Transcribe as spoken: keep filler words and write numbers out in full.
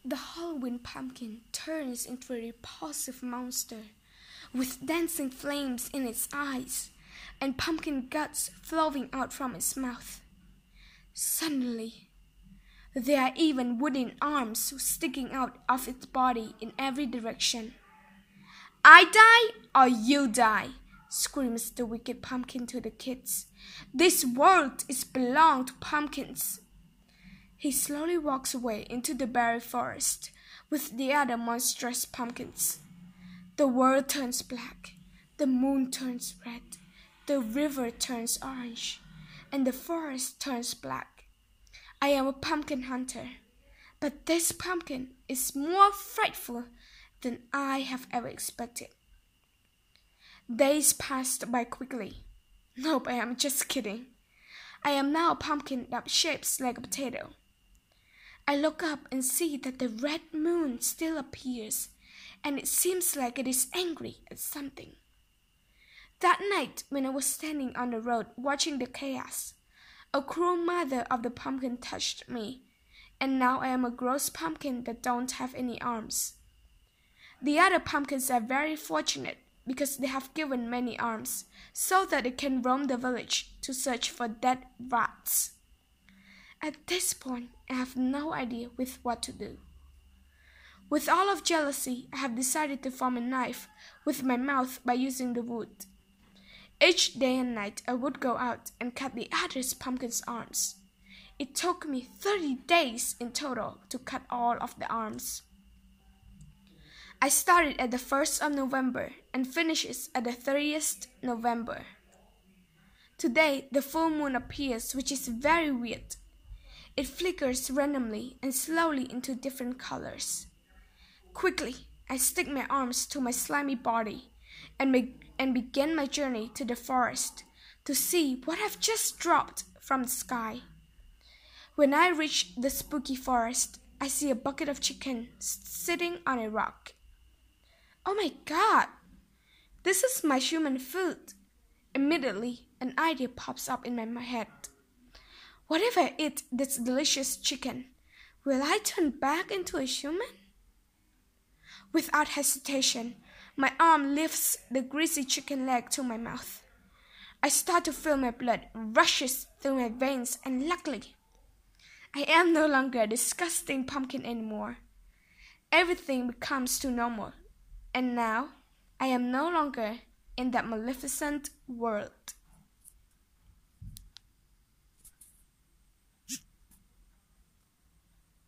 The Halloween pumpkin turns into a repulsive monster with dancing flames in its eyes and pumpkin guts flowing out from its mouth. Suddenly, there are even wooden arms sticking out of its body in every direction. "I die or you die," screams the wicked pumpkin to the kids. "This world is belong to pumpkins." He slowly walks away into the berry forest with the other monstrous pumpkins. The world turns black, the moon turns red, the river turns orange, and the forest turns black. I am a pumpkin hunter, but this pumpkin is more frightful than I have ever expected. Days passed by quickly. Nope, I am just kidding. I am now a pumpkin that shapes like a potato. I look up and see that the red moon still appears, and it seems like it is angry at something. That night, when I was standing on the road watching the chaos, a cruel mother of the pumpkin touched me, and now I am a gross pumpkin that don't have any arms. The other pumpkins are very fortunate because they have given many arms so that they can roam the village to search for dead rats. At this point, I have no idea with what to do. With all of jealousy, I have decided to form a knife with my mouth by using the wood. Each day and night, I would go out and cut the other pumpkin's arms. It took me thirty days in total to cut all of the arms. I started at the first of November and finishes at the thirtieth of November. Today, the full moon appears, which is very weird. It flickers randomly and slowly into different colors. Quickly, I stick my arms to my slimy body and, be- and begin my journey to the forest to see what I've just dropped from the sky. When I reach the spooky forest, I see a bucket of chicken sitting on a rock. Oh my God! This is my human food. Immediately, an idea pops up in my head. What if I eat this delicious chicken? Will I turn back into a human? Without hesitation, my arm lifts the greasy chicken leg to my mouth. I start to feel my blood rushes through my veins, and luckily, I am no longer a disgusting pumpkin anymore. Everything becomes too normal, and now I am no longer in that maleficent world.